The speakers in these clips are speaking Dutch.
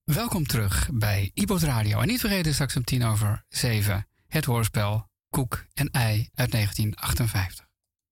Welkom terug bij iPod Radio. En niet vergeten, straks om 7:10 het hoorspel Koek en Ei uit 1958.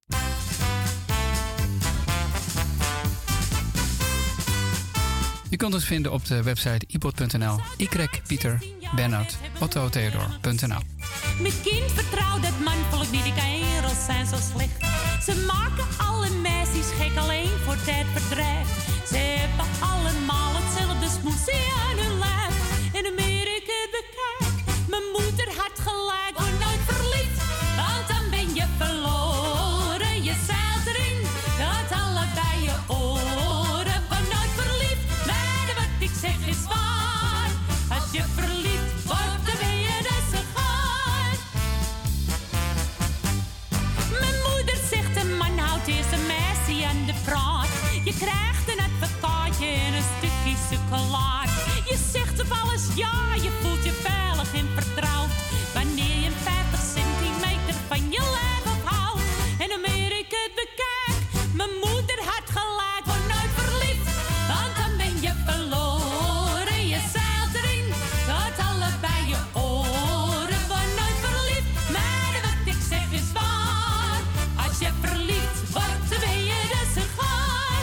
Je kunt ons vinden op de website ipod.nl, Pieter, Bernhard, Otto, Theodor.nl. Mijn kind vertrouwt het manvolk niet, die kerels zijn zo slecht. Ze maken alle meisjes gek alleen voor tijdverdrijf. Ze hebben allemaal hetzelfde smoesie aan hun lijf. En wanneer ik het bekijk, mijn moeder had gelijk. Word nooit verliefd, want dan ben je verloren. Je zeilt erin, dat allebei je oren. Word nooit verliefd, maar wat ik zeg is waar. Als je verliefd wordt, dan ben je dus zo gaar. Mijn moeder zegt, een man houdt eerst een meisje aan de praat. Je krijgt een advocaatje en een stukje chocolade. Je zegt op alles ja, je voelt je veilig en vertrouwd. Wanneer je 50 centimeter van je lijf afhoudt. En wanneer ik het bekijk, mijn moeder had gelijk. Word nooit verliefd, want dan ben je verloren. Je zeilt erin, tot allebei je oren. Word nooit verliefd, maar wat ik zeg is waar. Als je verliefd wordt, dan ben je dus een gaar.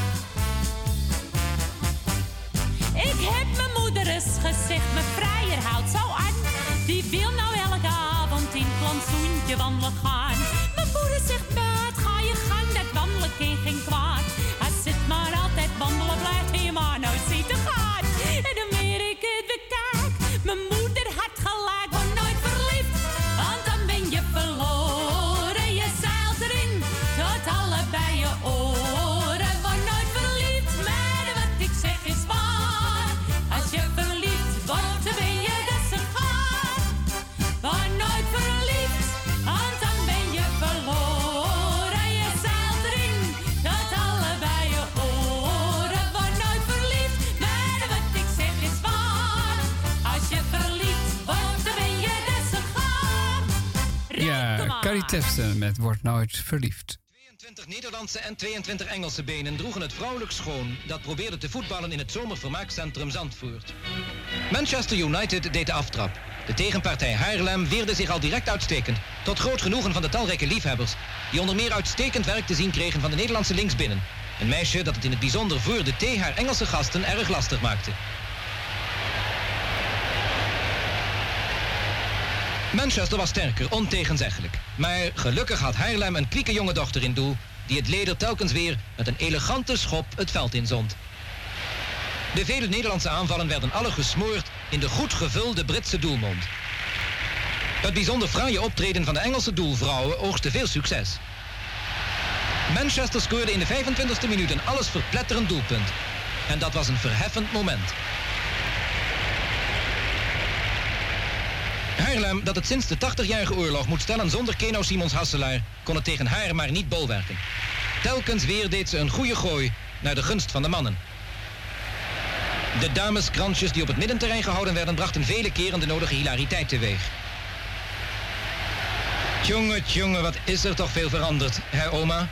Ik heb mijn moeder eens gezegd, mijn vrijer houdt zo aan. Die wil nou elke avond in het plantsoentje wandelen gaan. Mijn moeder zegt, maat, ga je gang, dat wandelen kan geen kwaad. Als het maar altijd wandelen blijft, hij maar nooit ziet te gaan. En dan meer ik het bekijk, mijn moeder had gelijk. Word nooit verliefd, want dan ben je verloren. Je zeilt erin, tot allebei je oren. Word nooit verliefd, maar wat ik zeg is waar. Als je verliefd wordt, dan ben je dus een gaar. Word nooit verliefd, want dan ben je verloren. Je zeilt erin, tot allebei je oren. Word nooit verliefd, maar wat ik zeg is waar. Als je verliefd wordt, dan ben je dus een gaar. Ja, Carrie Tefton met Word Nooit Verliefd. 22 Nederlandse en 22 Engelse benen droegen het vrouwelijk schoon dat probeerde te voetballen in het zomervermaakcentrum Zandvoort. Manchester United deed de aftrap. De tegenpartij Haarlem weerde zich al direct uitstekend, tot groot genoegen van de talrijke liefhebbers, die onder meer uitstekend werk te zien kregen van de Nederlandse linksbinnen. Een meisje dat het in het bijzonder voor de thee haar Engelse gasten erg lastig maakte. Manchester was sterker, ontegenzeggelijk. Maar gelukkig had Haarlem een kwieke jonge dochter in doel, die het leder telkens weer met een elegante schop het veld inzond. De vele Nederlandse aanvallen werden alle gesmoord in de goed gevulde Britse doelmond. Het bijzonder fraaie optreden van de Engelse doelvrouwen oogste veel succes. Manchester scoorde in de 25e minuut een alles verpletterend doelpunt. En dat was een verheffend moment. Haarlem, dat het sinds de 80-jarige oorlog moet stellen zonder Keno Simons Hasselaar, kon het tegen haar maar niet bolwerken. Telkens weer deed ze een goede gooi naar de gunst van de mannen. De dameskransjes die op het middenterrein gehouden werden, brachten vele keren de nodige hilariteit teweeg. Tjonge, wat is er toch veel veranderd, hè oma?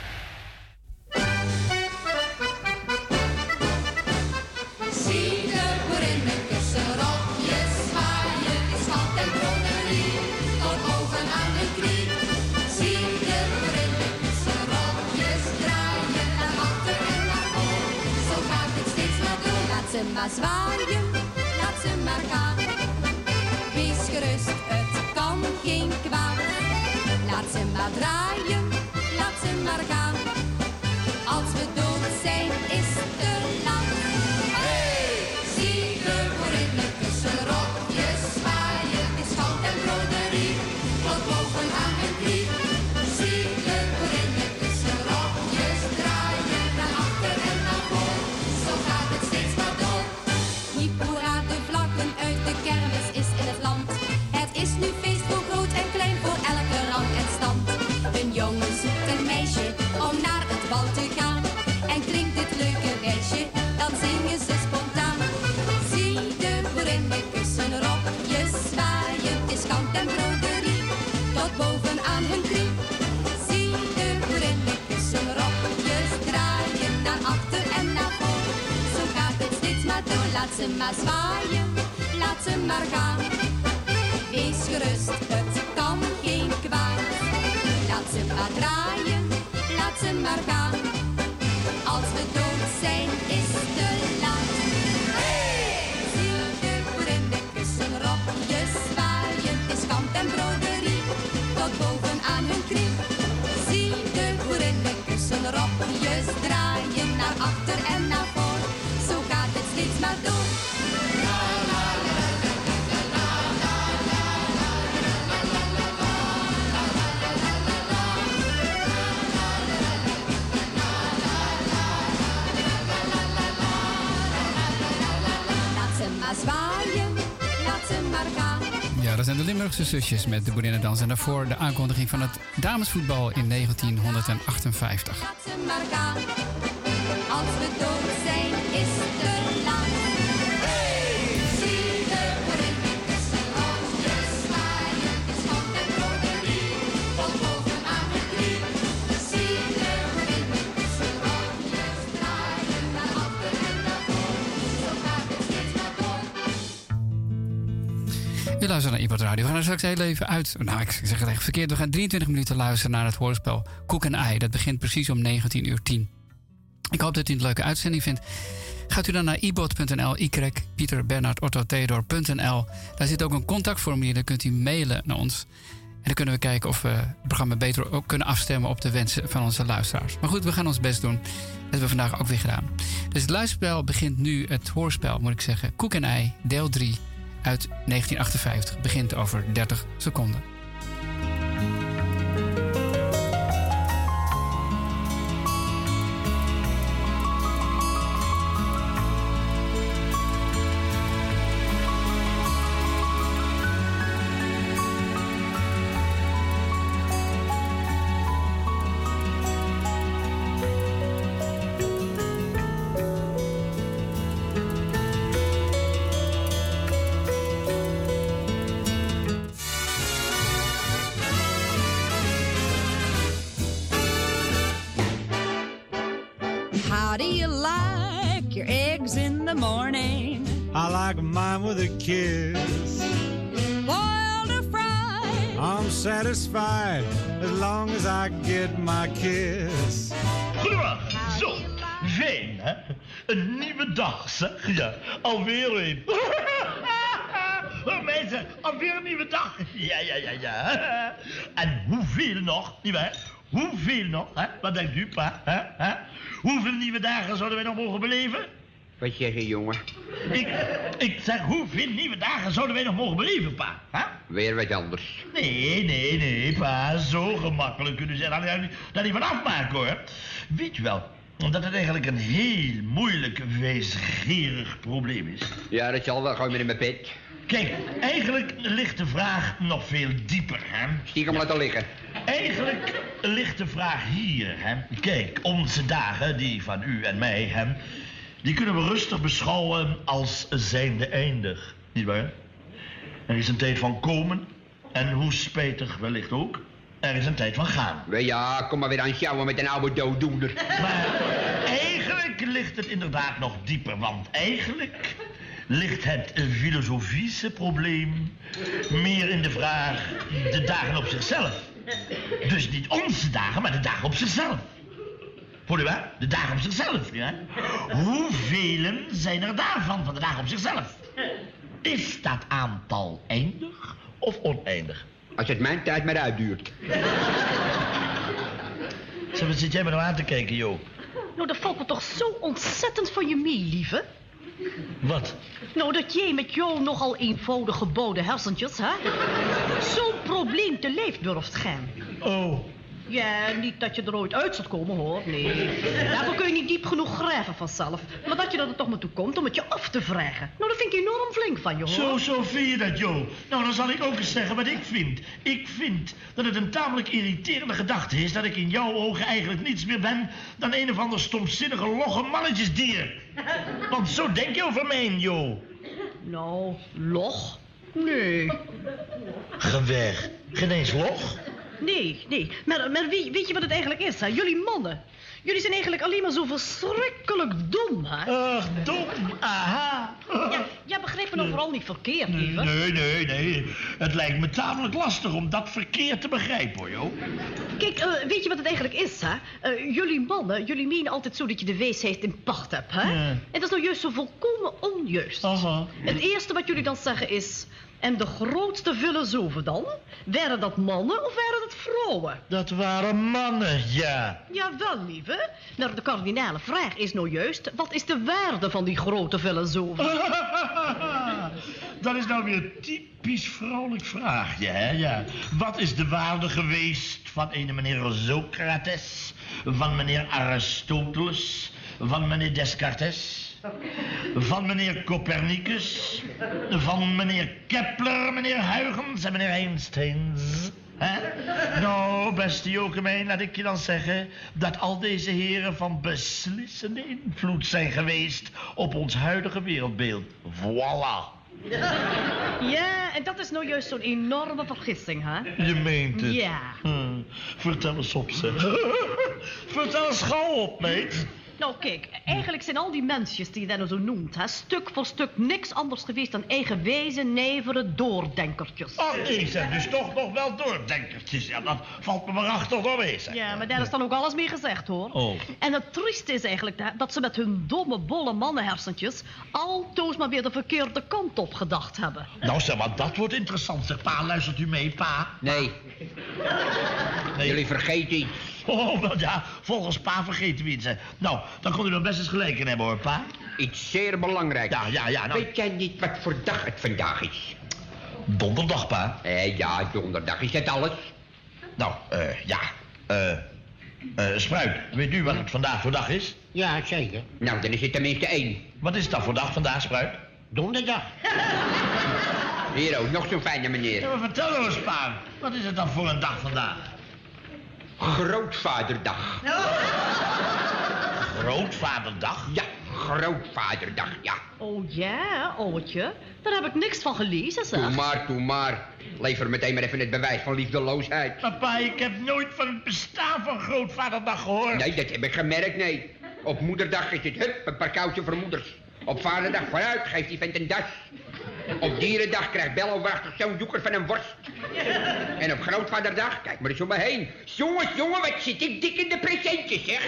Maar zwaaien, laat ze maar gaan. Wees gerust, het kan geen kwaad. Laat ze maar draaien, laat ze maar gaan. Als we dood zijn, is het te laat. Hey, zie de boerinnen tussen rokjes zwaaien. Het is goud en broderie, tot boven aan hun knie. Zie de boerinnen tussen rokjes draaien. Naar achter en naar voor, zo gaat het steeds maar door. Hoera, de vlaggen uit de kermis is in het land. Het is nu feest voor groot en klein, voor elke rang en stand. De ze maar zwaaien, laat ze maar gaan. Wees gerust, het kan geen kwaad. Laat ze maar draaien, laat ze maar gaan. Als we dood zijn, is te laat. Zie de boerinnen kussen, rokjes zwaaien. Het is kant en broderie, tot boven aan hun knie. Zie de boerinnen kussen, rokjes draaien. Naar achter en naar voor, zo gaat het steeds maar door. Zwaaien, laat ze maar gaan. Ja, dat zijn de Limburgse zusjes met de boerinnendans. En daarvoor de aankondiging van het damesvoetbal in 1958. Laat ze maar gaan. Als we dood zijn, is het te laat. Hey, zie de boerinnetjes en rondjes zwaaien. Het is kant en broderie, tot boven aan de knie. Zie de boerinnetjes en rondjes draaien. Naar achter en naar voor, zo gaat het steeds maar door. Je luistert naar iPod Radio. We gaan er straks heel even uit. Nou, ik zeg het echt verkeerd. We gaan 23 minuten luisteren naar het hoorspel Koek en Ei. Dat begint precies om 19:10. Ik hoop dat u het een leuke uitzending vindt. Gaat u dan naar ibot.nl, Pieter Bernhard Otto Theodor.nl. Daar zit ook een contactformulier. Dan kunt u mailen naar ons. En dan kunnen we kijken of we het programma beter ook kunnen afstemmen op de wensen van onze luisteraars. Maar goed, we gaan ons best doen. Dat hebben we vandaag ook weer gedaan. Dus het luisterspel begint nu, het hoorspel moet ik zeggen. Koek en Ei, deel 3 uit 1958. Begint over 30 seconden. How do you like your eggs in the morning? I like mine with a kiss. Boiled or fried? I'm satisfied as long as I get my kiss. Goedemorgen, zo, fijn hè? Een nieuwe dag zeg, ja, alweer een. Mensen, alweer een nieuwe dag. Ja. En hoeveel nog, nietwaar? Hoeveel nog, hè? Wat denkt u, pa? Hè? Hoeveel nieuwe dagen zouden wij nog mogen beleven? Wat zeg je, jongen? Ik zeg, hoeveel nieuwe dagen zouden wij nog mogen beleven, pa? Hè? Weer wat anders. Nee, pa. Zo gemakkelijk kunnen ze daar niet van afmaken, hoor. Weet je wel, omdat het eigenlijk een heel moeilijk, wijsgerig probleem is. Ja, dat zal wel. Gooi me in mijn pet. Kijk, eigenlijk ligt de vraag nog veel dieper, hè? Stiekem laten liggen. Eigenlijk ligt de vraag hier, hè? Kijk, onze dagen, die van u en mij, hè, die kunnen we rustig beschouwen als zijnde eindig, nietwaar? Er is een tijd van komen en hoe spijtig wellicht ook, er is een tijd van gaan. Ja, kom maar weer aan sjouwen met een oude dooddoener. Maar eigenlijk ligt het inderdaad nog dieper, want eigenlijk ligt het filosofische probleem meer in de vraag de dagen op zichzelf. Dus niet onze dagen, maar de dagen op zichzelf. Voel je wel? De dagen op zichzelf, ja? Hoeveel zijn er daarvan, van de dagen op zichzelf? Is dat aantal eindig of oneindig? Als het mijn tijd maar uitduurt. Zo, wat zit jij me nou aan te kijken, Jo? Nou, dat valt me toch zo ontzettend van je mee, lieve. Wat? Nou, dat jij met jouw nogal eenvoudig gebouwde hersentjes, hè, zo'n probleem te lijf durft gaan. Oh. Ja, niet dat je er ooit uit zult komen, hoor. Nee. Daarvoor kun je niet diep genoeg graven vanzelf. Maar dat je er toch maar toe komt om het je af te vragen. Nou, dat vind ik enorm flink van je, hoor. Zo vind je dat, Jo. Nou, dan zal ik ook eens zeggen wat ik vind. Ik vind dat het een tamelijk irriterende gedachte is dat ik in jouw ogen eigenlijk niets meer ben dan een of ander stomzinnige logge mannetjesdier. Want zo denk je over mij, Jo. Nou, log? Nee. Ga weg. Geen eens log? Nee. Maar weet je wat het eigenlijk is, hè? Jullie mannen. Jullie zijn eigenlijk alleen maar zo verschrikkelijk dom, hè? Ach, dom. Aha. Ja, begrijp me nou vooral niet verkeerd, lieve. Nee. Het lijkt me tamelijk lastig om dat verkeerd te begrijpen, hoor, joh. Kijk, weet je wat het eigenlijk is, hè? Jullie mannen, jullie menen altijd zo dat je de wijsheid in pacht hebt, hè? Ja. En dat is nou juist zo volkomen onjuist. Aha. Het eerste wat jullie dan zeggen is... En de grootste filosofen dan? Waren dat mannen of waren dat vrouwen? Dat waren mannen, ja. Jawel, lieve. Maar de kardinale vraag is nou juist... Wat is de waarde van die grote filosofen? Dat is nou weer een typisch vrouwelijk vraagje, hè? Ja. Wat is de waarde geweest van een meneer Socrates... van meneer Aristoteles... van meneer Descartes... van meneer Copernicus, van meneer Kepler, meneer Huygens en meneer Einsteins. Nou, beste Jokemijn, laat ik je dan zeggen dat al deze heren van beslissende invloed zijn geweest op ons huidige wereldbeeld. Voilà. Ja, en dat is nou juist zo'n enorme vergissing, hè? Je meent het. Ja. Vertel eens op, zeg. Vertel eens gauw op, meid. Nou, kijk, eigenlijk zijn al die mensjes die je dan nou zo noemt, hè, stuk voor stuk niks anders geweest dan eigenwijze, nijvere doordenkertjes. Oh, nee, zeg, dus toch nog wel doordenkertjes. Ja, dat valt me maar achter doorheen, zeg. Ja, maar daar is dan ook alles mee gezegd, hoor. Oh. En het trieste is eigenlijk dat ze met hun domme, bolle mannenhersentjes altoos maar weer de verkeerde kant op gedacht hebben. Nou, zeg maar, dat wordt interessant, zeg. Pa, luistert u mee, pa? Nee. Jullie vergeten iets. Oh, wel ja, volgens pa vergeten we iets, hè. Nou, dan kon u er best eens gelijk in hebben, hoor, pa. Iets zeer belangrijks. Ja, nou... Weet jij niet wat voor dag het vandaag is? Donderdag, pa. Ja, donderdag. Is dat alles? Nou, Spruit, weet u wat het vandaag voor dag is? Ja, zeker. Nou, dan is het tenminste 1. Wat is dat voor dag vandaag, Spruit? Donderdag. Hier ook, nog zo'n fijne meneer. Ja, maar vertel nou eens, pa. Wat is het dan voor een dag vandaag? Grootvaderdag. Grootvaderdag? Ja, grootvaderdag, ja. Oh ja, ouwtje. Daar heb ik niks van gelezen, zeg. Doe maar. Lever meteen maar even het bewijs van liefdeloosheid. Papa, ik heb nooit van het bestaan van grootvaderdag gehoord. Nee, dat heb ik gemerkt, nee. Op moederdag is het hup, een paar koudje voor moeders. Op vaderdag vooruit, geeft die vent een das. Op dierendag krijgt Bello waarachtig zo'n doeker van een worst. En op grootvaderdag, kijk maar eens om me heen. Jongen, wat zit ik dik in de presentjes, zeg.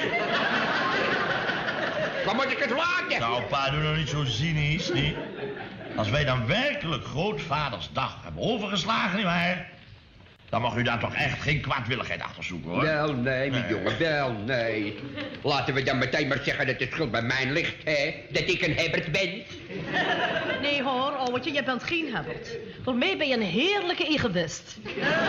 Waar moet ik het laten? Nou, pa, doe nou niet zo cynisch, niet? Als wij dan werkelijk Grootvadersdag hebben overgeslagen, nietwaar? Dan mag u daar toch echt geen kwaadwilligheid achter zoeken, hoor. Wel, nee, mijn jongen, wel, nee. Laten we dan meteen maar zeggen dat de schuld bij mij ligt, hè? Dat ik een hebbert ben. Nee hoor, ouwtje, jij bent geen hebbert. Voor mij ben je een heerlijke egoïst.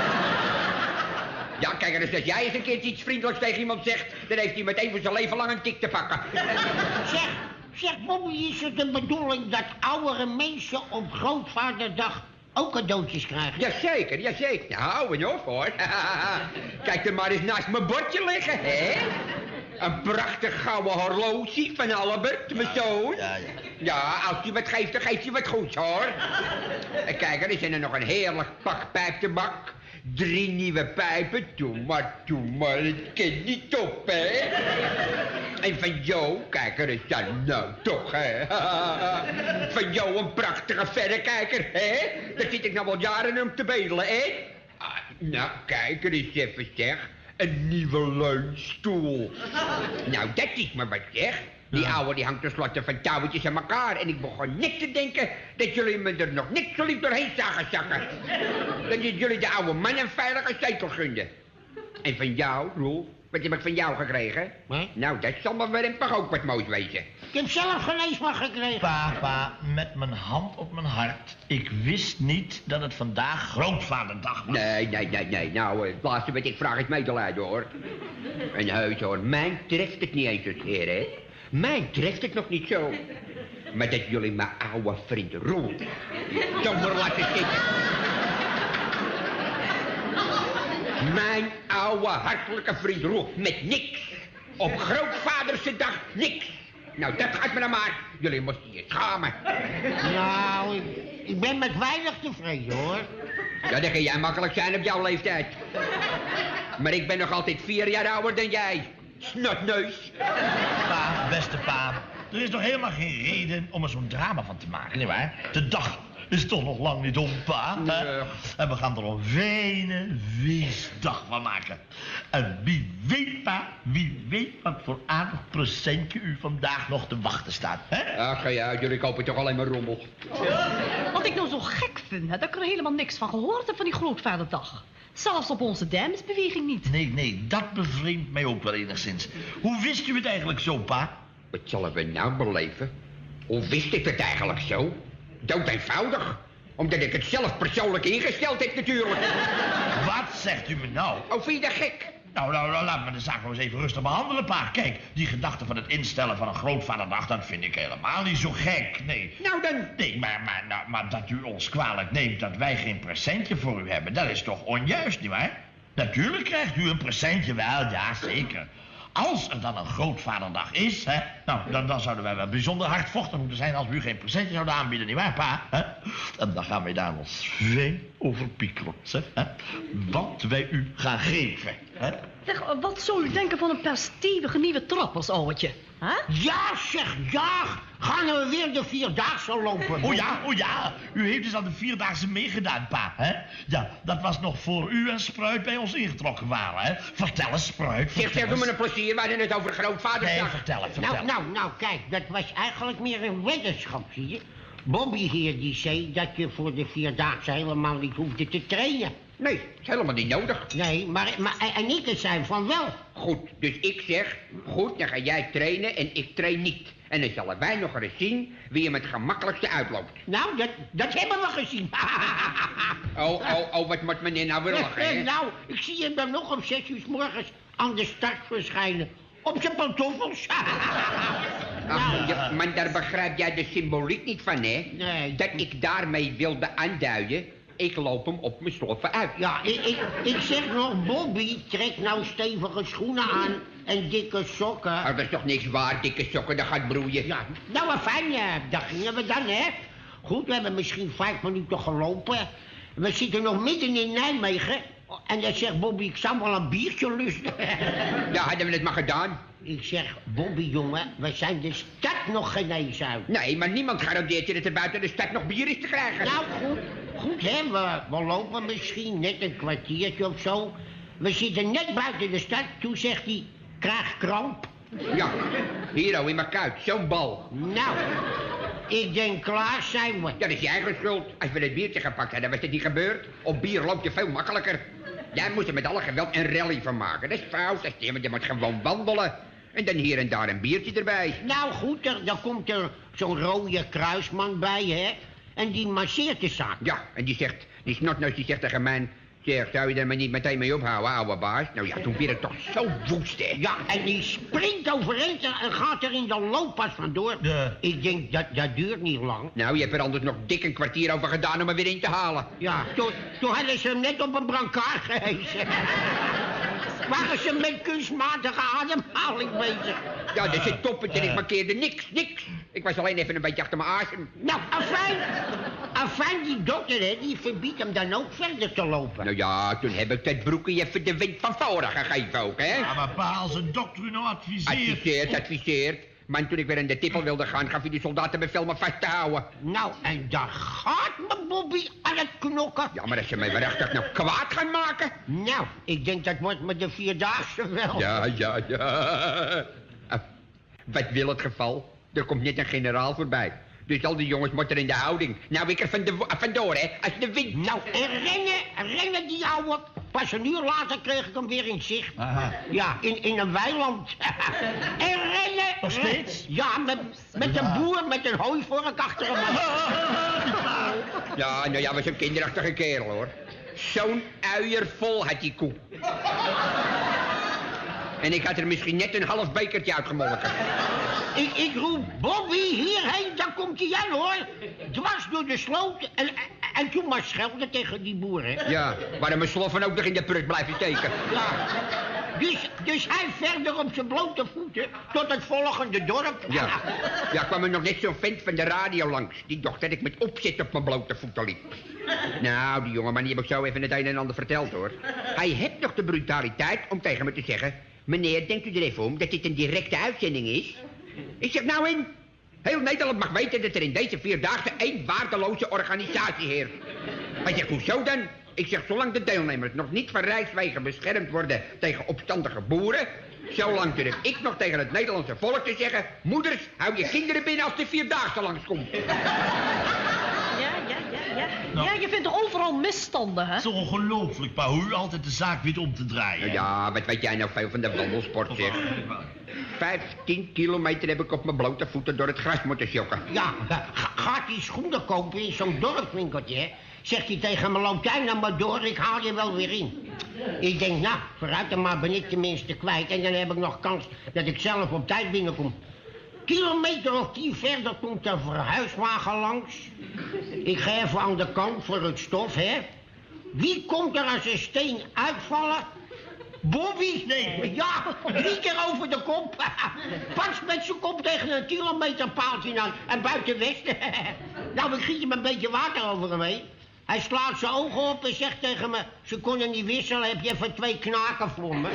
Ja, kijk eens, als jij eens een keertje iets vriendelijks tegen iemand zegt... dan heeft hij meteen voor zijn leven lang een tik te pakken. Zeg, Bobby, is het de bedoeling dat oudere mensen op Grootvaderdag ook cadeautjes krijgen? Jazeker. Nou, hou me op, hoor. Kijk er maar eens naast mijn bordje liggen, hè? Een prachtig gouden horloge van Albert, mijn zoon. Ja, als hij wat geeft, dan geeft hij wat goeds, hoor. En kijk, er is er nog een heerlijk pak pijptabak. 3 nieuwe pijpen. Doe maar, het kan niet op, hè? En van jou, kijk, er is dan nou toch, hè? Van jou een prachtige verrekijker, hè? Daar zit ik nou wel jaren om te bedelen, hè? Nou, kijk, er is even, zeg. Een nieuwe leunstoel. Nou, dat is maar wat, zeg. Die ouwe die hangt tenslotte van touwtjes aan elkaar. En ik begon net te denken dat jullie me er nog niks zo lief doorheen zagen zakken. Dat jullie de oude man een veilige zetel gunden. En van jou, Roel, wat heb ik van jou gekregen? Wat? Nou, dat zal me weer ook wat moois wezen. Ik heb zelf geen eens wat gekregen. Papa, met mijn hand op mijn hart. Ik wist niet dat het vandaag Grootvaderdag was. Nee. Nou, het laatste wat ik vraag is medelijden, hoor. En heus, hoor, mij treft het niet eens zozeer, hè. Mij treft het nog niet zo. Maar dat jullie mijn oude vriend Roel zomaar laten zitten. Mijn oude hartelijke vriend Roel, met niks. Op Grootvaderse dag niks. Nou, dat gaat me dan maar. Jullie moesten je schamen. Nou, ik ben met weinig tevreden, hoor. Ja, dat kan jij makkelijk zijn op jouw leeftijd. Maar ik ben nog altijd 4 jaar ouder dan jij. Snotneus. Pa, beste pa, er is nog helemaal geen reden om er zo'n drama van te maken, nietwaar? De dag is toch nog lang niet om, pa. Hè? En we gaan er een fijne feestdag van maken. En wie weet, pa, wie weet wat voor aardig procentje u vandaag nog te wachten staat, hè? Ach ja, jullie kopen toch alleen maar rommel. Wat ik nou zo gek vind, hè, dat ik er helemaal niks van gehoord heb van die grootvaderdag. Zelfs op onze damesbeweging niet. Nee, dat bevreemdt mij ook wel enigszins. Hoe wist u het eigenlijk zo, pa? Wat zullen we nou beleven? Hoe wist ik het eigenlijk zo? Dood eenvoudig. Omdat ik het zelf persoonlijk ingesteld heb natuurlijk. Wat zegt u me nou? Oh, vind je dat gek? Nou, laat me de zaak nog eens even rustig behandelen, pa. Kijk, die gedachte van het instellen van een grootvaderdag, dat vind ik helemaal niet zo gek, nee. Nou dan? Nee, maar dat u ons kwalijk neemt dat wij geen presentje voor u hebben, dat is toch onjuist, nietwaar? Natuurlijk krijgt u een presentje wel, ja, zeker. Als er dan een grootvaderdag is, hè, nou, dan zouden wij wel bijzonder hardvochtig moeten zijn als we u geen presentje zouden aanbieden, nietwaar, pa? Hè? En dan gaan wij daar ons fijn over piekeren, zeg, hè? Wat wij u gaan geven, hè? Zeg, wat zou u denken van een paar stevige nieuwe trappers, ouwtje? Huh? Ja, zeg, ja. Gaan we weer de 4-daagse lopen? Oh ja. U heeft dus aan de 4-daagse meegedaan, pa, hè? Ja, dat was nog voor u en Spruit bij ons ingetrokken waren, hè? Vertel eens, Spruit. Zeg, doe me een plezier. We hadden het over grootvaderdag. Nee, vertel het. Nou, kijk, dat was eigenlijk meer een weddenschap, zie je. Bobby hier, die zei dat je voor de 4-daagse helemaal niet hoefde te trainen. Nee, is helemaal niet nodig. Nee, maar en ik zei van wel. Goed, dus ik zeg, goed, dan ga jij trainen en ik train niet. En dan zullen wij nog eens zien wie hem het gemakkelijkste uitloopt. Nou, dat hebben we gezien. Wat moet meneer nou willen, hè? Nou, ik zie hem dan nog om 6 uur 's morgens aan de start verschijnen. Op zijn pantoffels. Ach, ja, maar daar begrijp jij de symboliek niet van, hè? Nee. Dat ik daarmee wilde aanduiden, ik loop hem op mijn sloffen uit. Ja, ik zeg nog, Bobby, trek nou stevige schoenen aan en dikke sokken. Oh, dat is toch niks waar, dikke sokken, dat gaat broeien. Ja, nou, fijn, daar gingen we dan, hè? Goed, we hebben misschien 5 minuten gelopen. We zitten nog midden in Nijmegen. En dan zegt Bobby, ik zou wel een biertje lusten. Ja, hadden we het maar gedaan. Ik zeg, Bobby, jongen, we zijn de stad nog geen eens uit. Nee, maar niemand garandeert je dat er buiten de stad nog bier is te krijgen. Nou, goed, hè, we lopen misschien net een kwartiertje of zo. We zitten net buiten de stad, toen zegt hij, krijg kramp. Ja, hier in mijn kuit, zo'n bal. Nou, ik denk, klaar zijn we. Dat is je eigen schuld. Als we het biertje gepakt hadden, was het niet gebeurd. Op bier loopt je veel makkelijker. Jij moet er met alle geweld een rally van maken. Dat is fout, je moet gewoon wandelen. En dan hier en daar een biertje erbij. Nou goed, dan komt er zo'n rode kruisman bij, hè. En die masseert de zaak. Ja, en die snotneus die zegt tegen mij... Zeg, zou je er maar niet meteen mee ophouden, ouwe baas? Nou ja, toen werd het toch zo woest, hè? Ja, en die springt overeind en gaat er in de looppas vandoor. Ik denk, dat duurt niet lang. Nou, je hebt er anders nog dik een kwartier over gedaan om er weer in te halen. Ja, toen hadden ze hem net op een brancard gehezen. Waren ze met kunstmatige ademhaling bezig. Ja, dat zit toppetje, ik markeerde niks. Ik was alleen even een beetje achter mijn asem. Nou, afijn, die dokter, hè, die verbiedt hem dan ook verder te lopen. Nou ja, toen heb ik dat broekje even de wind van voren gegeven ook, hè? Ja, maar pa, als een dokter u nou Adviseert. Maar toen ik weer in de tippel wilde gaan, gaf hij de soldaten bevel me vast te houden. Nou, en daar gaat mijn Bobby aan het knokken. Ja, maar als ze mij waarachtig nog kwaad gaan maken... Nou, ik denk dat wordt met de 4-daagse wel. Ja. Wat wil het geval? Er komt net een generaal voorbij. Dus al die jongens moeten in de houding. Nou, ik er vandoor, hè. Als de wind... Nou, en rennen die ouwe. Pas een uur later kreeg ik hem weer in zicht. Aha. Ja, in een weiland. En rennen. Nog steeds? Ja, met een boer met een hooivork achter hem. Ja, nou ja, was een kinderachtige kerel, hoor. Zo'n uier vol had die koe. En ik had er misschien net een half bekertje uitgemolken. Ik roep, Bobby, hierheen, dan komt hij aan, hoor. Dwars door de sloot en toen maar schelden tegen die boeren. Ja, waarom mijn sloffen ook nog in de prut blijven steken. Ja. Dus hij verder op zijn blote voeten tot het volgende dorp. Ja, kwam er nog net zo'n vent van de radio langs. Die dacht dat ik met opzet op mijn blote voeten liep. Nou, die jongeman die heb ik zo even het een en ander verteld, hoor. Hij heeft nog de brutaliteit om tegen me te zeggen... Meneer, denkt u er even om dat dit een directe uitzending is? Ik zeg, nou in... Heel Nederland mag weten dat er in deze 4-daagse 1 waardeloze organisatie heerst. Hij zegt, hoezo dan? Ik zeg, zolang de deelnemers nog niet van Rijkswegen beschermd worden tegen opstandige boeren... zolang durf ik nog tegen het Nederlandse volk te zeggen... Moeders, hou je kinderen binnen als de 4-daagse langskomt. Ja, je vindt er overal misstanden, hè? Het is ongelooflijk, pa, hoe u altijd de zaak weet om te draaien. Ja, wat weet jij nou veel van de wandelsport, zeg. 15 kilometer heb ik op mijn blote voeten door het gras moeten jokken. Ja, gaat die schoenen kopen in zo'n dorpswinkeltje, hè? Zegt hij tegen me, loop jij nou maar door, ik haal je wel weer in. Ik denk, nou, vooruit dan maar ben ik tenminste kwijt... en dan heb ik nog kans dat ik zelf op tijd binnenkom. Kilometer of 10 verder komt een verhuiswagen langs. Ik ga even aan de kant voor het stof, hè. Wie komt er als een steen uitvallen? Bobby? Nee. Ja, 3 keer over de kop. Pas met zijn kop tegen een kilometerpaaltje aan en buiten westen. Nou, ik giet hem een beetje water over hem heen. Hij slaat zijn ogen op en zegt tegen me... Ze konden niet wisselen, heb je even 2 knaken voor me?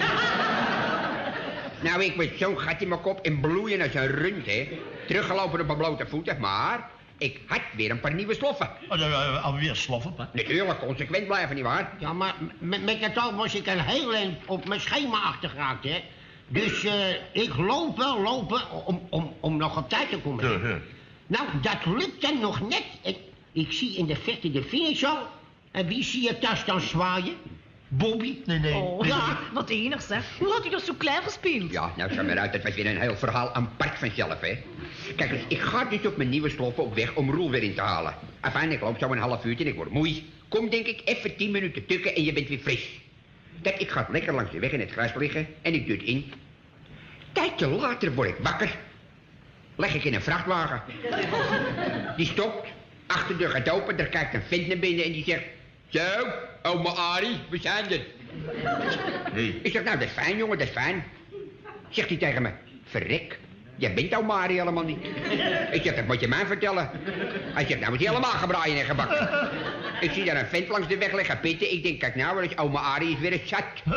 Nou, ik was zo'n gat in mijn kop en bloeien als een rund, hè. Teruggelopen op mijn blote voeten, maar... ik had weer een paar nieuwe sloffen. Alweer sloffen, pa? Natuurlijk, consequent blijven, nietwaar? Ja, maar met het al was ik een heel eind op mijn schema achtergeraakt, hè. Dus ik lopen om nog op tijd te komen. Ja. Nou, dat lukt dan nog net. Ik zie in de verte de finish al. En wie zie je thuis dan zwaaien? Bobby? Nee. Oh, ja, wat enig, zeg. Hoe had hij dat zo klein gespeeld? Ja, nou, zeg maar uit, dat was weer een heel verhaal apart vanzelf, hè. Kijk eens, ik ga dus op mijn nieuwe sloffen op weg om Roel weer in te halen. Enfin, ik loop zo een half uurtje en ik word moe. Kom, denk ik, even 10 minuten tukken en je bent weer fris. Kijk, ik ga lekker langs de weg in het gras liggen en ik dut in. Tijdje later word ik wakker. Leg ik in een vrachtwagen. Die stopt, achterdeur gaat open, er kijkt een vent naar binnen en die zegt... Zo, oma Arie, we zijn er. Nee. Ik zeg, nou, dat is fijn, jongen, dat is fijn. Zegt hij tegen me, verrek, jij bent oma Arie helemaal niet. Ik zeg, dat moet je mij vertellen. Hij zegt, nou, moet je helemaal gebraaien en gebakken. Ik zie daar een vent langs de weg liggen pitten. Ik denk, kijk nou, dat is oma Arie is weer eens zat.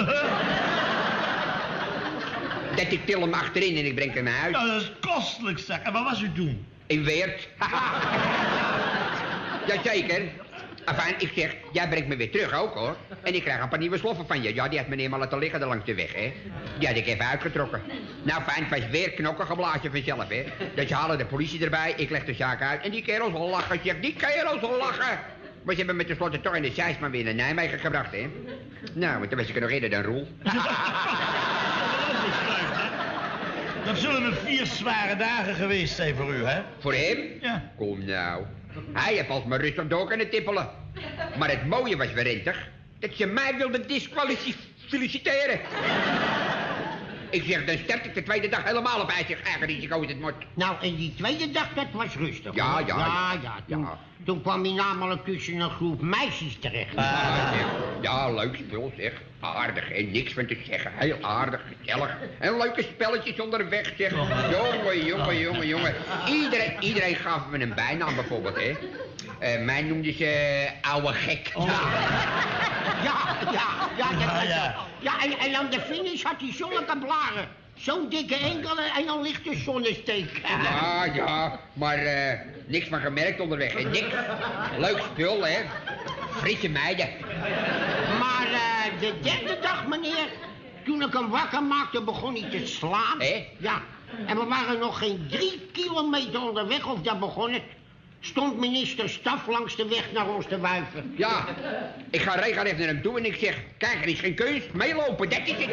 Dat ik til hem achterin en ik breng hem naar huis. Nou, dat is kostelijk, zeg. En wat was u toen? In Weert. Jazeker. Enfin, ik zeg, jij brengt me weer terug ook, hoor. En ik krijg een paar nieuwe sloffen van je. Ja, die heeft meneer maar laten liggen er langs de weg, hè. Die had ik even uitgetrokken. Nou, fijn, het was weer knokken geblazen vanzelf, hè. Dus ze halen de politie erbij, ik leg de zaak uit. En die kerels al lachen, zeg, die kerels al lachen. Maar ze hebben me tenslotte toch in de Zeisman weer naar Nijmegen gebracht, hè. Nou, maar toen was ik er nog eerder dan Roel. Dat zullen me 4 zware dagen geweest zijn voor u, hè? Voor hem? Ja. Kom nou. Hij heeft als me rustig door kunnen tippelen. Maar het mooie was weer rentig dat ze mij wilden disqualificeren. Ik zeg, dan start ik de tweede dag helemaal op eigen risico als het moet. Nou, en die tweede dag, dat was rustig. Ja. Toen kwam hij namelijk tussen een groep meisjes terecht. Ja, leuk spul, zeg. Aardig en niks van te zeggen. Heel aardig, gezellig. En leuke spelletjes onderweg, zeg. Jongen. Iedereen gaf me een bijnaam bijvoorbeeld, hè. Mij noemden ze ouwe gek. Ja, en aan de finish had hij zulke blaren. Zo'n dikke enkel en dan ligt de zonnesteek. Ja, maar niks van gemerkt onderweg, hè, niks. Leuk spul, hè. Frisse meiden. Maar de derde dag, meneer, toen ik hem wakker maakte, begon hij te slaan. Ja, en we waren nog geen 3 kilometer onderweg of daar begon het. Stond minister Staf langs de weg naar ons te wuiven. Ja, ik ga regelrecht naar hem toe en ik zeg... Kijk, er is geen kunst, meelopen, dat is het.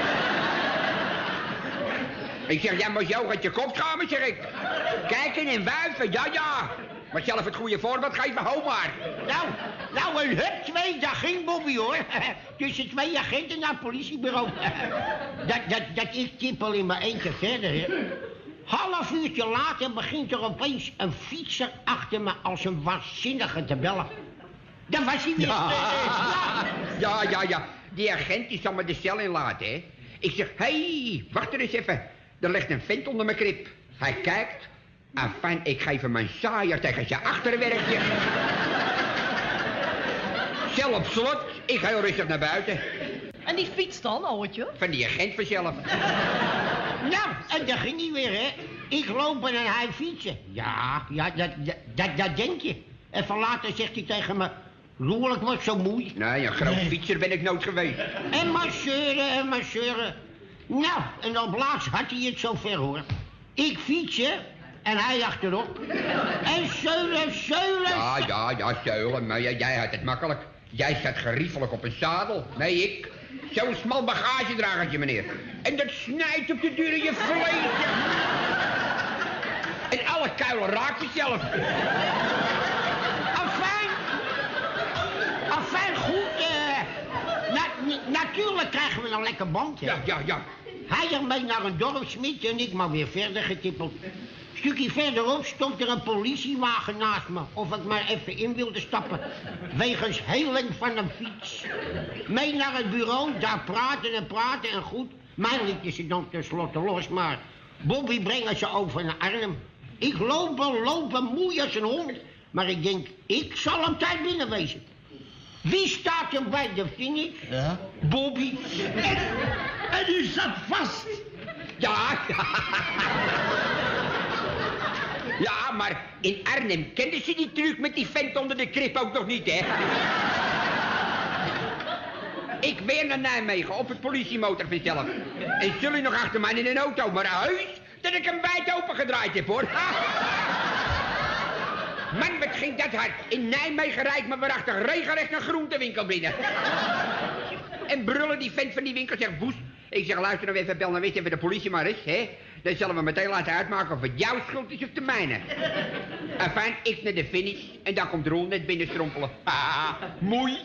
Ik zeg, jij moet jou uit je kop schamen, zeg ik. Kijken en wuiven, ja. Maar zelf het goede voorbeeld geven, hou maar. Nou, een hup 2, daar ging Bobby, hoor. Tussen 2 agenten naar het politiebureau. Dat ik tippel in mijn eentje verder, hè. Half uurtje later begint er opeens een fietser achter me als een waanzinnige te bellen. Dat was hij weer. Ja. Die agent die zal me de cel inlaten, hè. Ik zeg, hey, wacht er eens even. Er ligt een vent onder mijn krib. Hij kijkt. Afijn, ik geef hem een saaier tegen zijn achterwerkje. Zelf slot, ik ga heel rustig naar buiten. En die fiets dan, ouwtje? Van die agent vanzelf. Nou, en daar ging hij weer, hè. Ik lopen en hij fietsen. Ja, dat denk je. Even later zegt hij tegen me... Roel, ik word zo moe. Nee, een groot fietser ben ik nooit geweest. En masseuren. Nou, en dan laatst had hij het zover, hoor. Ik fietsen en hij achterop. En zeulen. Ja, zeulen. Maar jij had het makkelijk. Jij zat geriefelijk op een zadel. Nee, ik. Zo'n smal bagagedragertje, meneer. En dat snijdt op de duur in je vlees. En alle kuilen raakt jezelf. Afijn, goed. Natuurlijk krijgen we een lekker band, hè. Ja. Hij ermee naar een dorpsmiet en ik maar weer verder getippeld. Stukje verderop stond er een politiewagen naast me. Of ik maar even in wilde stappen. Wegens heling van een fiets. Mee naar het bureau, daar praten en goed. Mij lieten ze dan tenslotte los, maar... Bobby brengen ze over naar Arnhem. Ik lopen, moe als een hond. Maar ik denk, ik zal een tijd binnen wezen. Wie staat er bij de finish? Ja? Bobby. En u zat vast. Ja. Ja, maar in Arnhem kenden ze die truc met die vent onder de krib ook nog niet, hè? Ik weer naar Nijmegen op het politiemotor vanzelf. En jullie nog achter mij in een auto, maar heus dat ik hem wijd open gedraaid heb, hoor. Man, wat ging dat hard. In Nijmegen rijdt me waarachter regelrecht een groentewinkel binnen. En brullen die vent van die winkel zegt, Boes. Ik zeg, luister nou even, bel nou eens even de politie maar eens, hè. Dan zullen we meteen laten uitmaken of het jouw schuld is of de mijne. Enfin, ik naar de finish en daar komt Roel net binnen strompelen. Moei.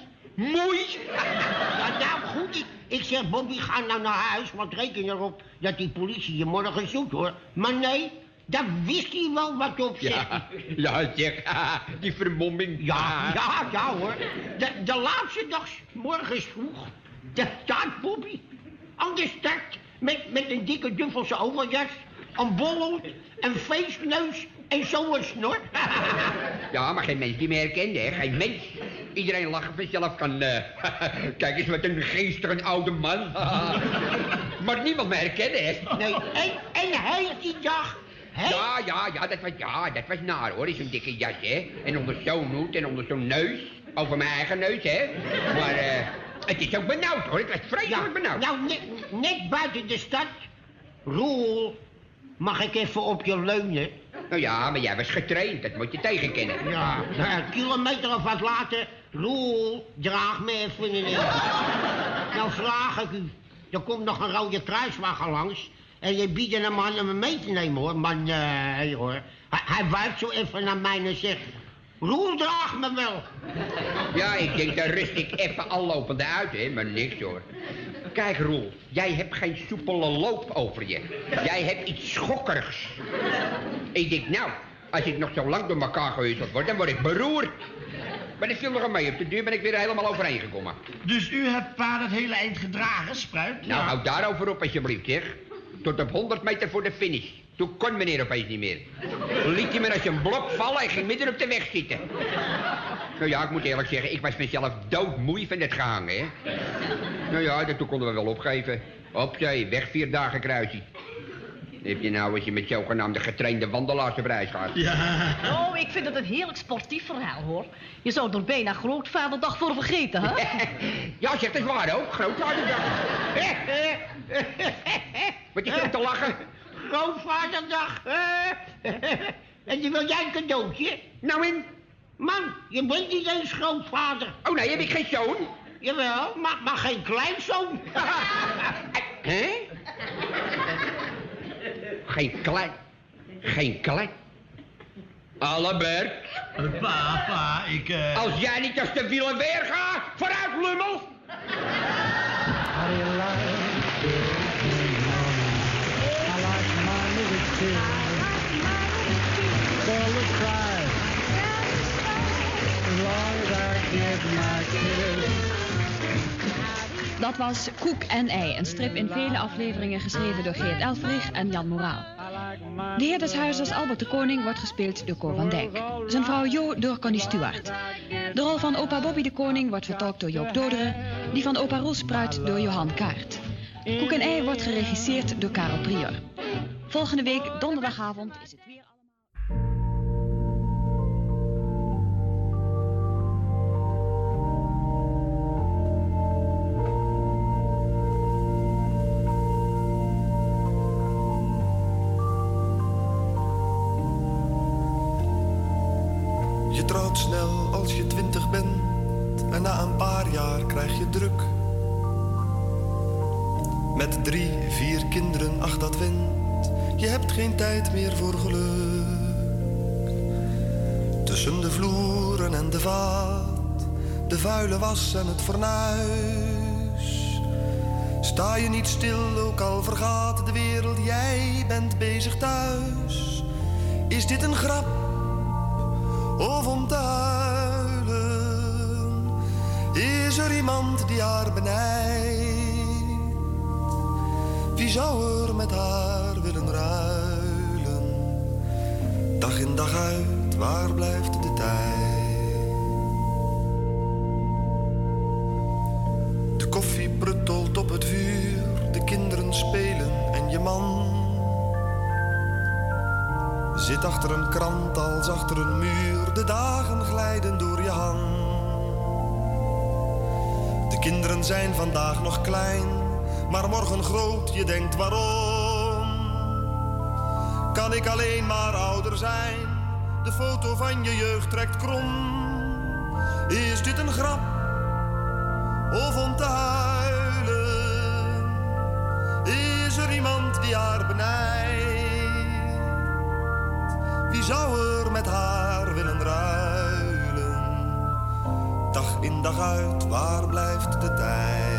Ja, nou goed, ik zeg, Bobby, ga nou naar huis, want reken erop dat die politie je morgen zoekt, hoor. Maar nee, daar wist hij wel wat op, zeg. Ja, zeg, die vermomming. Ja, hoor. De laatste dag, morgens vroeg, daar staat Bobby aan de start met een dikke duffelse overjas, een bolhoed, een feestneus en zo'n snor. Ja, maar geen mens die me herkende, hè. Geen mens. Iedereen lachen vanzelf kan... Kijk eens, wat een geestige oude man. Maar niemand me herkende, hè. Nee, en hij die dag... Ja, dat was naar, hoor. In zo'n dikke jas, hè. En onder zo'n hoed en onder zo'n neus. Over mijn eigen neus, hè. Maar het is ook benauwd, hoor. Het was vreselijk benauwd. Nou, net buiten de stad. Roel, mag ik even op je leunen? Nou ja, maar jij was getraind. Dat moet je tegenkennen. Ja, een kilometer of wat later. Roel, draag me even in. Nou vraag ik u. Er komt nog een rode kruiswagen langs. En je biedt hem aan om hem mee te nemen, hoor. Maar nee, hoor. Hij wuift zo even naar mij en zegt... Roel, draag me wel. Ja, ik denk, daar rust ik even al lopende uit, hè. Maar niks, hoor. Kijk, Roel, jij hebt geen soepele loop over je. Jij hebt iets schokkerigs. Ik denk, nou, als ik nog zo lang door elkaar gehusteld word, dan word ik beroerd. Maar dat viel nog mee. Op de duur ben ik weer helemaal overheen gekomen. Dus u hebt pa het hele eind gedragen, Spruit? Nou, houd daarover op, alsjeblieft, zeg. Tot op 100 meter voor de finish. Toen kon meneer opeens niet meer. Liet hij me als een blok vallen en ging midden op de weg zitten. Nou ja, ik moet eerlijk zeggen, ik was mezelf doodmoei van het gehangen, hè. Nou ja, toen konden we wel opgeven. Opzij, weg 4 dagen kruisie. Heb je nou als je met zogenaamde getrainde wandelaars op reis gaat? Ja. Oh, ik vind het een heerlijk sportief verhaal, hoor. Je zou er bijna Grootvaderdag voor vergeten, hè? Ja, zeg, dat is waar ook. Grootvaderdag. Wat is er te lachen? Grootvaderdag. En dan wil jij een cadeautje? Nou in? Man, je bent niet eens grootvader. Oh nee, heb ik geen zoon? Jawel, maar geen kleinzoon. Hè? Geen klein. Albert. Pa, ik... Als jij niet als de wielen weer gaat, vooruit, lummel. Dat was Koek en Ei, een strip in vele afleveringen geschreven door Geert Elfrich en Jan Moraal. De heer des huizes, Albert de Koning, wordt gespeeld door Cor van Dijk. Zijn vrouw Jo door Connie Stuart. De rol van opa Bobby de Koning wordt vertolkt door Joop Doderen, die van opa Roelspruit door Johan Kaart. Koek en Ei wordt geregisseerd door Karel Prior. Volgende week, donderdagavond, is het weer allemaal... Je trouwt snel als je 20 bent en na een paar jaar krijg je druk. Met 3, 4 kinderen, ach dat wint, je hebt geen tijd meer voor geluk. Tussen de vloeren en de vaat, de vuile was en het fornuis, sta je niet stil, ook al vergaat de wereld, jij bent bezig thuis. Is dit een grap of om te huilen? Is er iemand die haar benijdt? Wie zou er met haar willen ruilen? Dag in dag uit, waar blijft de tijd? De koffie pruttelt op het vuur, de kinderen spelen en je man zit achter een krant als achter een muur, de dagen glijden door je hand. De kinderen zijn vandaag nog klein, maar morgen groot, je denkt waarom? Kan ik alleen maar ouder zijn? De foto van je jeugd trekt krom. Is dit een grap of om te huilen? Is er iemand die haar benijdt? Wie zou er met haar willen ruilen? Dag in dag uit, waar blijft de tijd?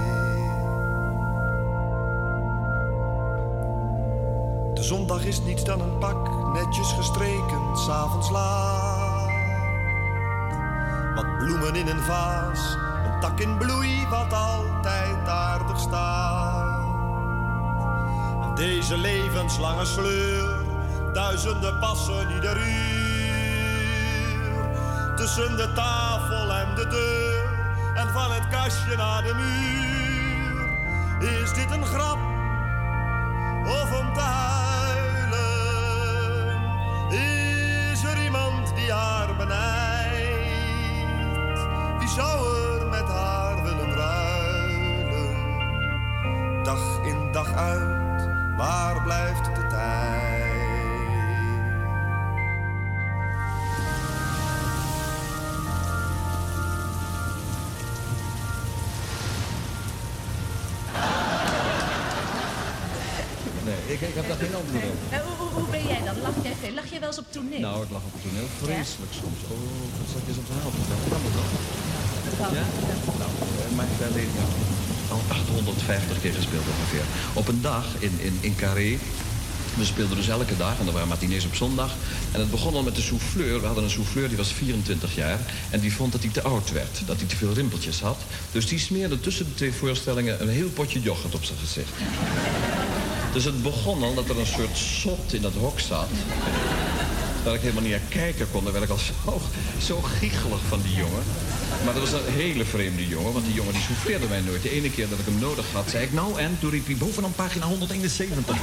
De zondag is niets dan een pak, netjes gestreken, 's avonds laat. Wat bloemen in een vaas, een tak in bloei, wat altijd aardig staat. En deze levenslange sleur, duizenden passen ieder uur. Tussen de tafel en de deur, en van het kastje naar de muur. Is dit een grap of om te huilen? Is er iemand die haar benijdt? Wie zou er met haar willen ruilen? Dag in dag uit, waar blijft de tijd? Ik heb daar geen antwoord op. Hoe ben jij dan? Lach jij veel? Lach jij wel eens op toneel? Nou, ik lach op het toneel vreselijk soms. Oh, wat zal ik eens op verhaal vertellen? Kan dat nog? Ja? Nou, maar ik ben al 850 keer gespeeld ongeveer. Op een dag in Carré. We speelden dus elke dag en er waren matinees op zondag. En het begon al met de souffleur. We hadden een souffleur die was 24 jaar. En die vond dat hij te oud werd. Dat hij te veel rimpeltjes had. Dus die smeerde tussen de 2 voorstellingen een heel potje yoghurt op zijn gezicht. Dus het begon al dat er een soort sot in dat hok zat. Dat ik helemaal niet naar kijken kon. Daar werd ik al zo giechelig van die jongen. Maar dat was een hele vreemde jongen. Want die jongen die souffleerde mij nooit. De ene keer dat ik hem nodig had, zei ik nou en? Toen riep hij bovenaan pagina 171.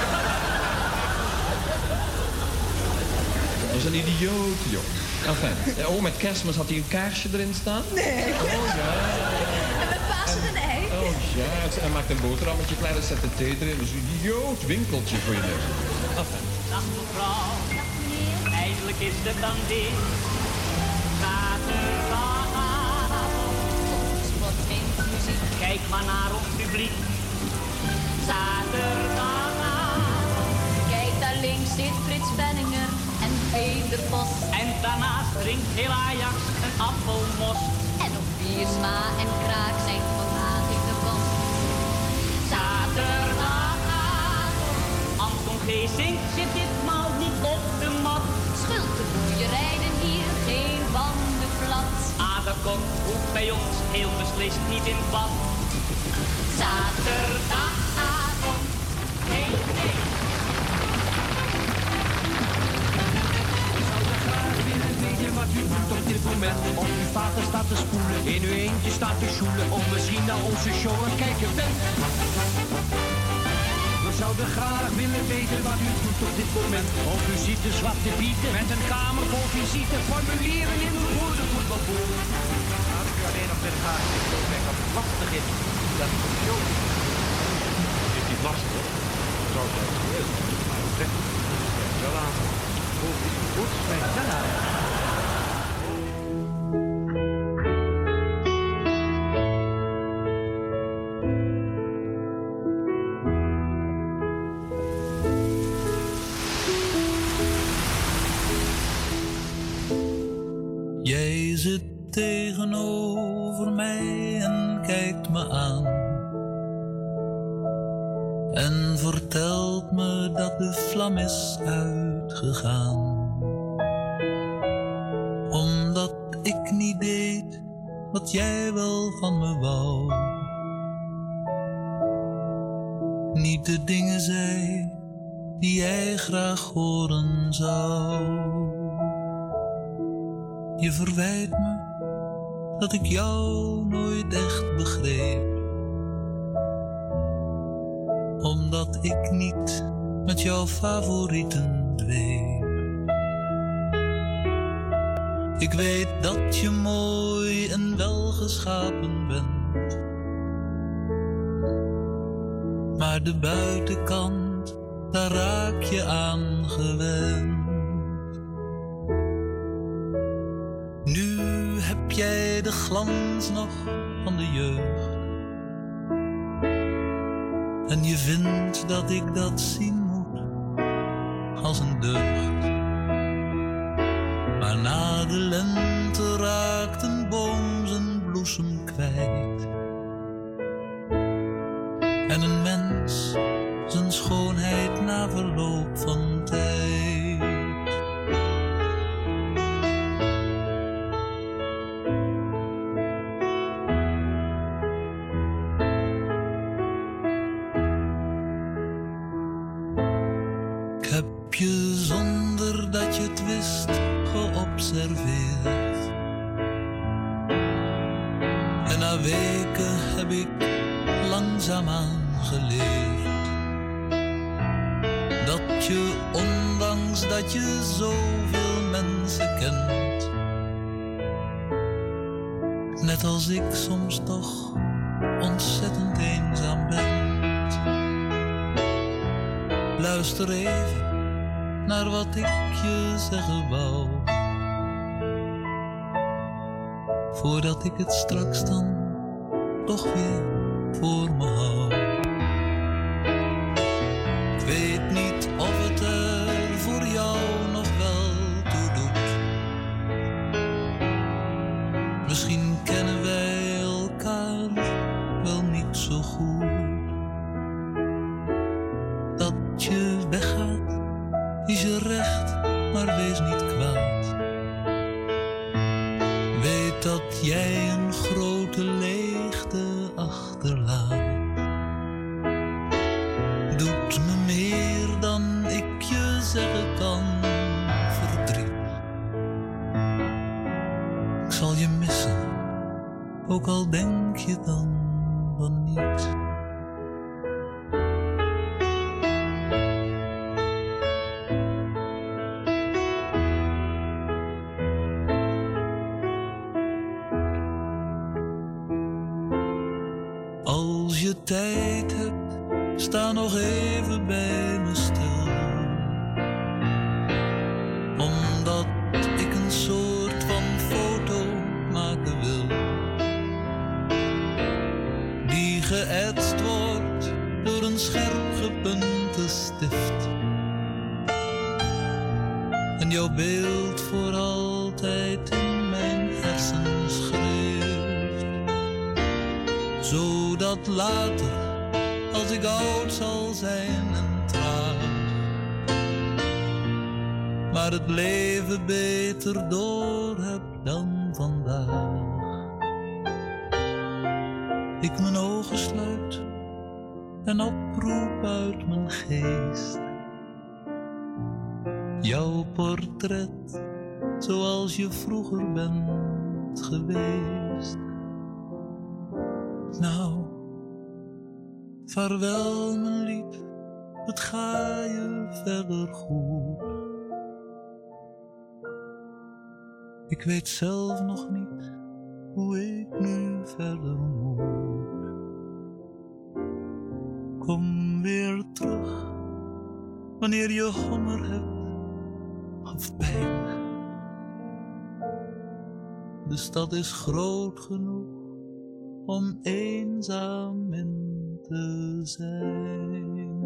Dat was een idioot, jongen. Enfin. Oh, met Kerstmis had hij een kaarsje erin staan? Nee. Oh ja. En met Pasen een ei? Oh ja, hij maakte een boterhammetje klaar en zette thee erin. Dat is een idioot winkeltje voor je neus. Enfin. Dag mevrouw, eindelijk is het dan weer zaterdagavond. Wat vindt muziek? Kijk maar naar ons publiek. Zaterdagavond. Kijk, daar links zit Frits Benninger en Peter Bos. En daarnaast drinkt heel Ajax een appelmos. En op Biersma en Kraak zijn vandaag in de bos. Zaterdagavond. Anton Geesink zit ditmaal niet op de mat. Schulte boeien rijden hier geen banden plat. Ada Kok hoeft bij ons heel beslist niet in bad. Zaterdagavond, nee. Ik zou er graag willen weten wat u doet op dit moment. Of uw vader staat te spoelen, in uw eentje staat te sjoelen. Of misschien naar onze show aan het kijken bent. We zouden graag willen weten wat u doet op dit moment. Of u ziet de zwarte pieten met een kamer vol visite. Formulieren in de woorden voetbalboel. Nou, ik wil alleen nog met graag zeggen dat het lastig is. Dat ik op de show is niet lastig, hoor. Zo is het heel. Maar dat trekt wel aan. Hoe is het goed? Ja. Jij zit tegenover mij en kijkt me aan en vertelt me dat de vlam is uitgegaan, omdat ik niet deed wat jij wel van me wou, niet de dingen zei die jij graag horen zou. Je verwijt me dat ik jou nooit echt begreep, omdat ik niet met jouw favorieten dweep. Ik weet dat je mooi en welgeschapen bent, maar de buitenkant, daar raak je aan gewend. Nu heb jij de glans nog van de jeugd en je vindt dat ik dat zien moet als een deugd. Maar na de lente raakt een boom zijn bloesem kwijt en een mens zijn schoonheid na verloop van tijd. Je zonder dat je het wist geobserveerd. En na weken heb ik langzaamaan geleerd dat je, ondanks dat je zoveel mensen kent, net als ik soms toch ontzettend eenzaam bent. Luister even naar wat ik je zeggen wou, voordat ik het straks dan toch weer voor me hou. Ik weet niet of het er voor jou nog wel toe doet. Misschien kennen wij elkaar wel niet zo goed. Dat je weggaat is je recht, maar wees niet kwaad. Weet dat jij een grote leegte achterlaat. Doet me meer dan ik je zeggen kan verdriet. Ik zal je missen, ook al denk je dan van niet. Als je tijd hebt, sta nog even bij me stil. Omdat ik een soort van foto maken wil, die geëtst wordt door een scherp gepunte stift. En jouw beeld voor altijd in mijn hersens schreeuwt. Zodat later, als ik oud zal zijn en traag, maar het leven beter door heb dan vandaag. ik mijn ogen sluit en oproep uit mijn geest jouw portret zoals je vroeger bent geweest. Nou, vaarwel mijn lief, het ga je verder goed. Ik weet zelf nog niet hoe ik nu verder moet. Kom weer terug wanneer je honger hebt of pijn. De stad is groot genoeg om eenzaam in te zijn.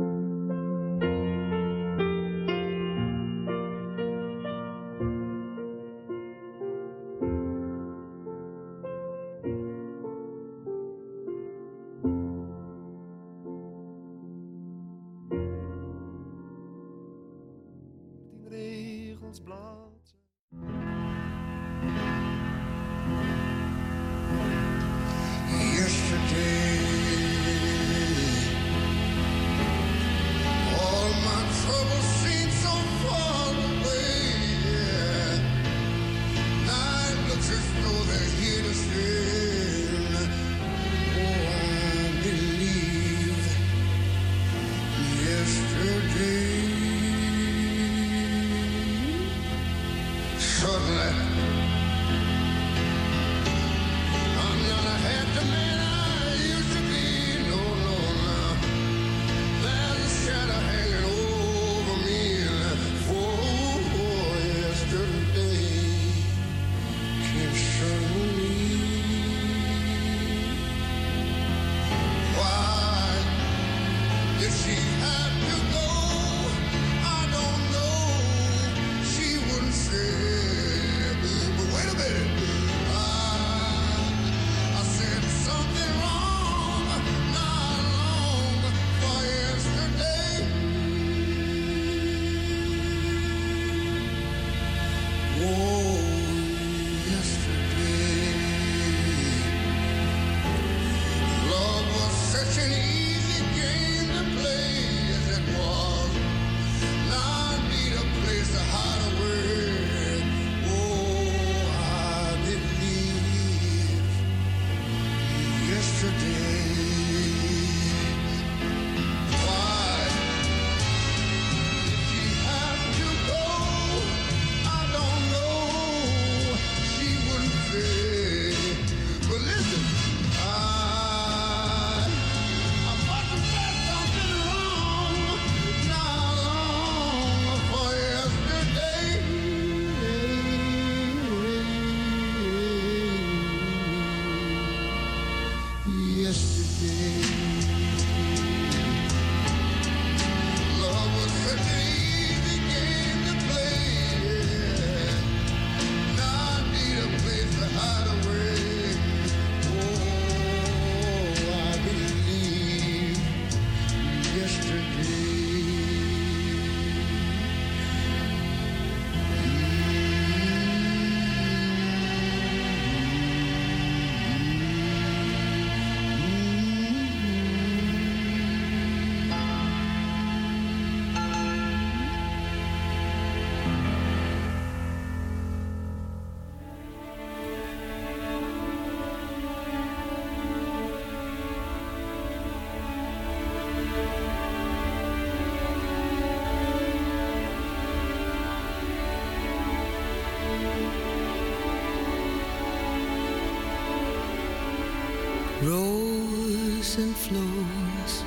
Rows and flows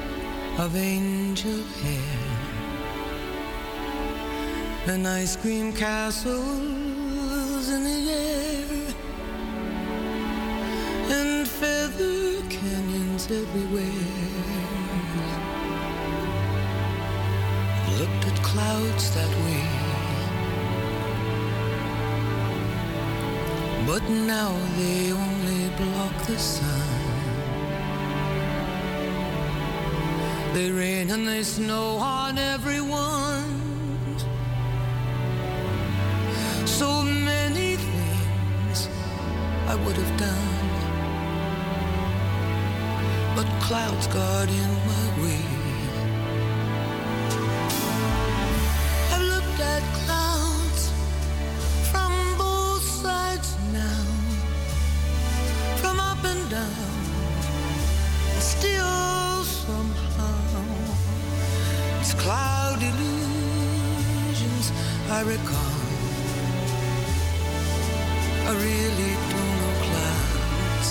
of angel hair and ice cream castles in the air and feather canyons everywhere. Looked at clouds that way, but now they only block the sun. They rain and they snow on everyone. So many things I would have done but clouds got in my way. I've looked at clouds from both sides now, from up and down, and still somehow it's cloud illusions I recall. I really don't know clouds.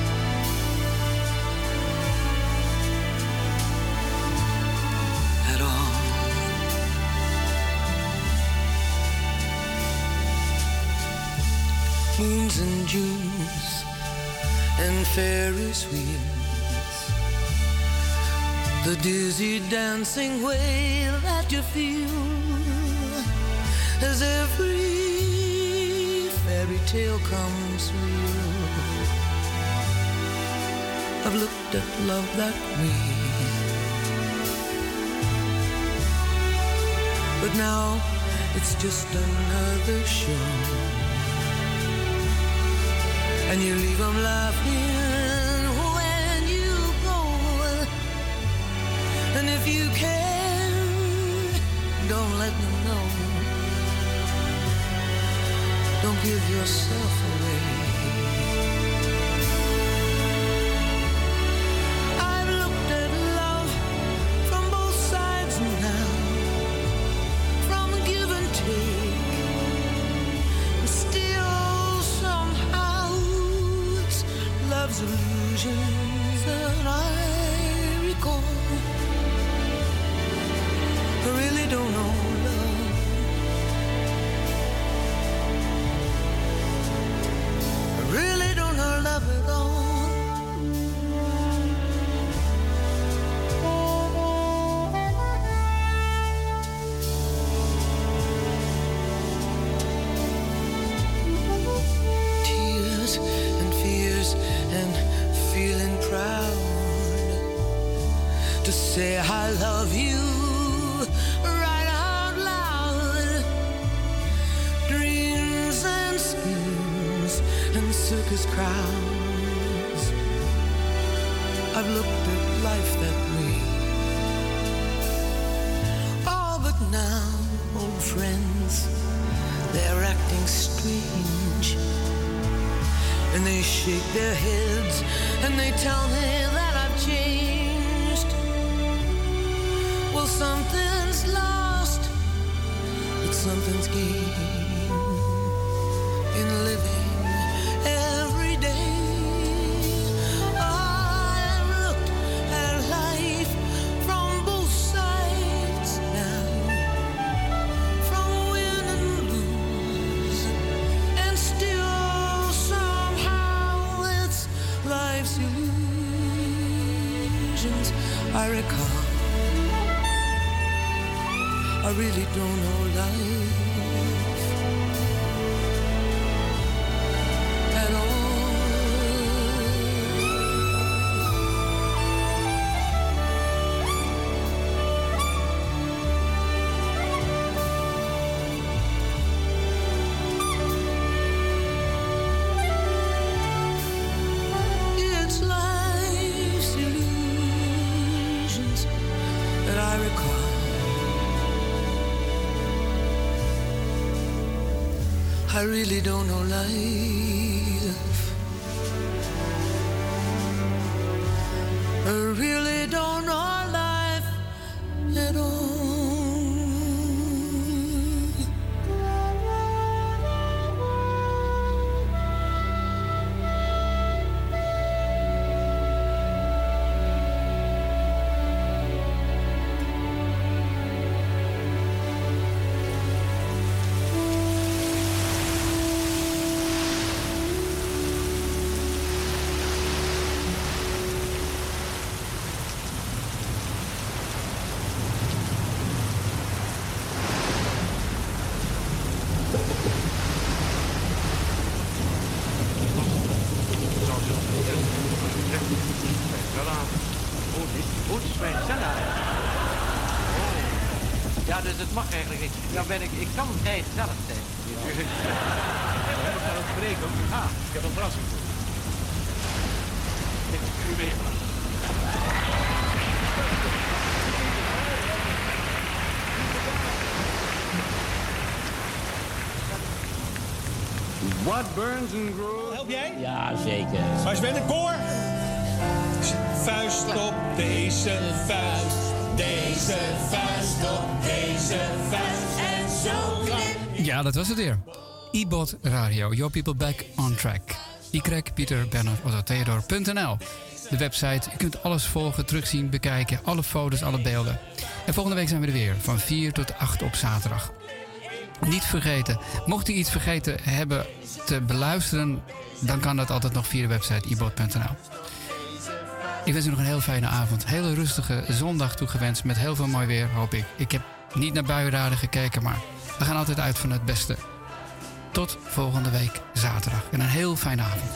At all. Moons and Junes and Ferris wheels, the dizzy dancing way that you feel as every fairy tale comes real. I've looked at love that way, but now it's just another show, and you leave them laughing when you go. And if you can, don't let them know. Don't give yourself away. I've looked at love from both sides now, from give and take, and still somehow it's love's illusions that I recall. I really don't know love. Really don't know love at all. Tears and fears and feeling proud to say I love you right out loud. Dreams and schemes and circus crowds. I've looked at life that way. Oh, but now, old friends, they're acting strange, and they shake their heads and they tell me that I've changed. Well, something's lost, but something's gained in living every day. I've looked at life from both sides now, from win and lose, and still somehow it's life's illusions I recall. I really don't know life at all. It's life's illusions that I recall. I really don't know life. I really don't know life at all. Ja, dus het mag eigenlijk niet. Dan ben ik kan rijden zelf tegen. Ik ga het spreken. Ah, ik heb een verrassing voor je. Ik heb u meegebracht. What burns and grows. Help jij? Ja, zeker. Maar Sven, het koor. Vuist op deze vuist. Deze vuist op deze vuist. En zo klinkt... Ja, dat was het weer. iBot Radio, Your People Back on Track. Pieter Bernhard Otto Theodor.nl. De website, u kunt alles volgen, terugzien, bekijken. Alle foto's, alle beelden. En volgende week zijn we er weer, van 4 tot 8 op zaterdag. Niet vergeten, mocht u iets vergeten hebben te beluisteren, dan kan dat altijd nog via de website ibot.nl. Ik wens u nog een heel fijne avond. Hele rustige zondag toegewenst met heel veel mooi weer, hoop ik. Ik heb niet naar buienraden gekeken, maar we gaan altijd uit van het beste. Tot volgende week zaterdag. En een heel fijne avond.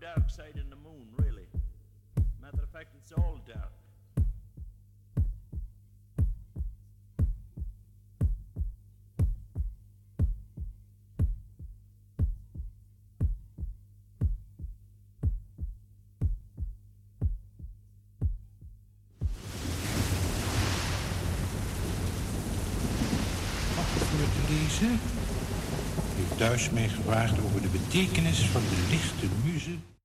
dark side in the moon, really. Matter of fact, it's all dark. Lezen. Ik heb thuis mij gevraagd over de betekenis van de lichte muze